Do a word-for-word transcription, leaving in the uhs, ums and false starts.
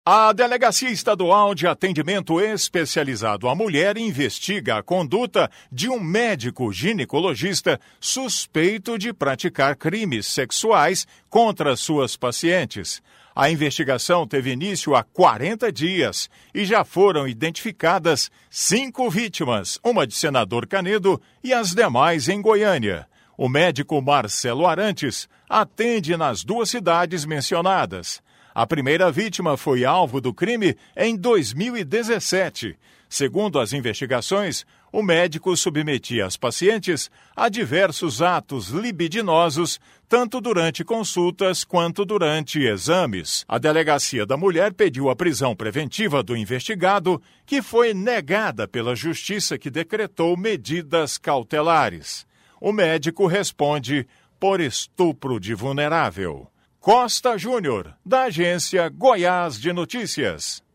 A Delegacia Estadual de Atendimento Especializado à Mulher investiga a conduta de um médico ginecologista suspeito de praticar crimes sexuais contra suas pacientes. A investigação teve início há quarenta dias e já foram identificadas cinco vítimas, uma de Senador Canedo e as demais em Goiânia. O médico Marcelo Arantes atende nas duas cidades mencionadas. A primeira vítima foi alvo do crime em dois mil e dezessete. Segundo as investigações, o médico submetia as pacientes a diversos atos libidinosos, tanto durante consultas quanto durante exames. A Delegacia da Mulher pediu a prisão preventiva do investigado, que foi negada pela Justiça, que decretou medidas cautelares. O médico responde por estupro de vulnerável. Costa Júnior, da agência Goiás de Notícias.